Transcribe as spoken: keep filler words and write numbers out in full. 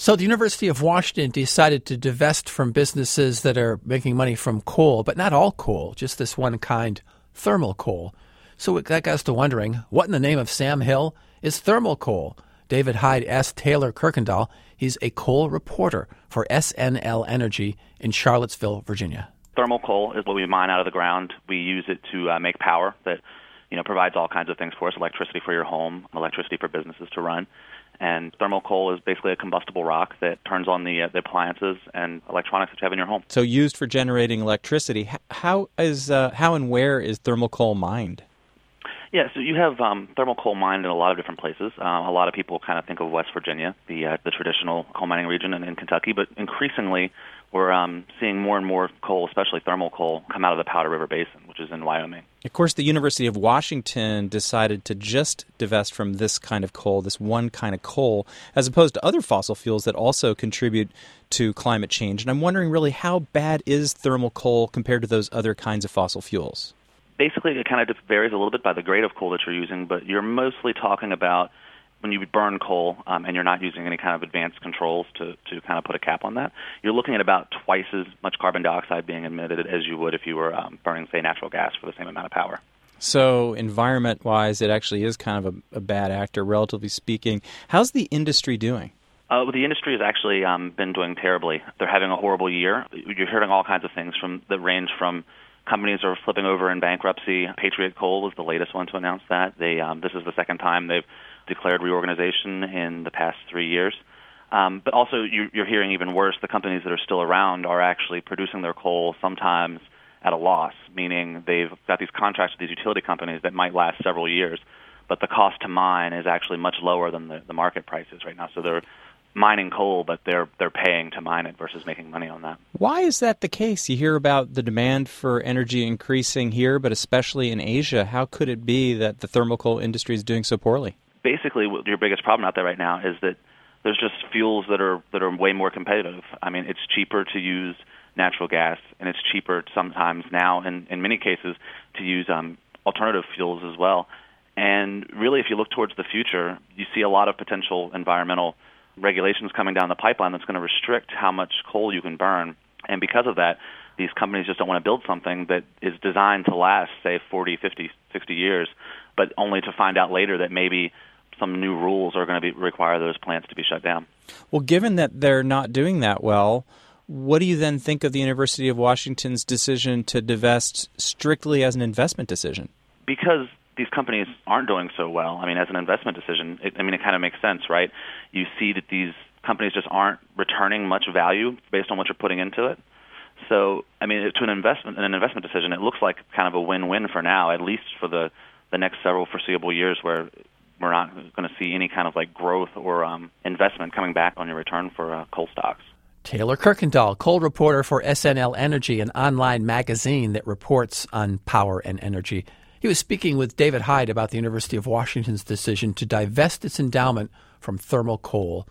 So the University of Washington decided to divest from businesses that are making money from coal, but not all coal, just this one kind, thermal coal. So that got us to wondering, what in the name of Sam Hill is thermal coal? David Hyde asked Taylor Kirkendall. He's a coal reporter for S N L Energy in Charlottesville, Virginia. Thermal coal is what we mine out of the ground. We use it to uh, make power that, you know, provides all kinds of things for us, electricity for your home, electricity for businesses to run. And thermal coal is basically a combustible rock that turns on the, uh, the appliances and electronics that you have in your home. So used for generating electricity. How is uh, how and where is thermal coal mined? Yeah, so you have um, thermal coal mined in a lot of different places. Uh, a lot of people kind of think of West Virginia, the uh, the traditional coal mining region, and in Kentucky, but increasingly we're um, seeing more and more coal, especially thermal coal, come out of the Powder River Basin, which is in Wyoming. Of course, the University of Washington decided to just divest from this kind of coal, this one kind of coal, as opposed to other fossil fuels that also contribute to climate change. And I'm wondering really how bad is thermal coal compared to those other kinds of fossil fuels? Basically, it kind of varies a little bit by the grade of coal that you're using, but you're mostly talking about when you burn coal um, and you're not using any kind of advanced controls to, to kind of put a cap on that, you're looking at about twice as much carbon dioxide being emitted as you would if you were um, burning, say, natural gas for the same amount of power. So environment-wise, it actually is kind of a, a bad actor, relatively speaking. How's the industry doing? Uh, well, the industry has actually um, been doing terribly. They're having a horrible year. You're hearing all kinds of things from that range from companies are flipping over in bankruptcy. Patriot Coal was the latest one to announce that. They um, this is the second time they've declared reorganization in the past three years. Um, but also, you, you're hearing even worse. The companies that are still around are actually producing their coal sometimes at a loss, meaning they've got these contracts with these utility companies that might last several years, but the cost to mine is actually much lower than the, the market prices right now. So they're mining coal, but they're they're paying to mine it versus making money on that. Why is that the case? You hear about the demand for energy increasing here, but especially in Asia. How could it be that the thermal coal industry is doing so poorly? Basically, your biggest problem out there right now is that there's just fuels that are that are way more competitive. I mean, it's cheaper to use natural gas, and it's cheaper sometimes now, in, in many cases, to use um, alternative fuels as well. And really, if you look towards the future, you see a lot of potential environmental regulations coming down the pipeline that's going to restrict how much coal you can burn. And because of that, these companies just don't want to build something that is designed to last, say, forty, fifty, sixty years, but only to find out later that maybe some new rules are going to be require those plants to be shut down. Well, given that they're not doing that well, what do you then think of the University of Washington's decision to divest strictly as an investment decision? Because these companies aren't doing so well, I mean, as an investment decision, it, I mean, it kind of makes sense, right? You see that these companies just aren't returning much value based on what you're putting into it. So, I mean, to an investment, an investment decision, it looks like kind of a win-win for now, at least for the, the next several foreseeable years, where we're not going to see any kind of like growth or um, investment coming back on your return for uh, coal stocks. Taylor Kirkendall, coal reporter for S N L Energy, an online magazine that reports on power and energy. He was speaking with David Hyde about the University of Washington's decision to divest its endowment from thermal coal.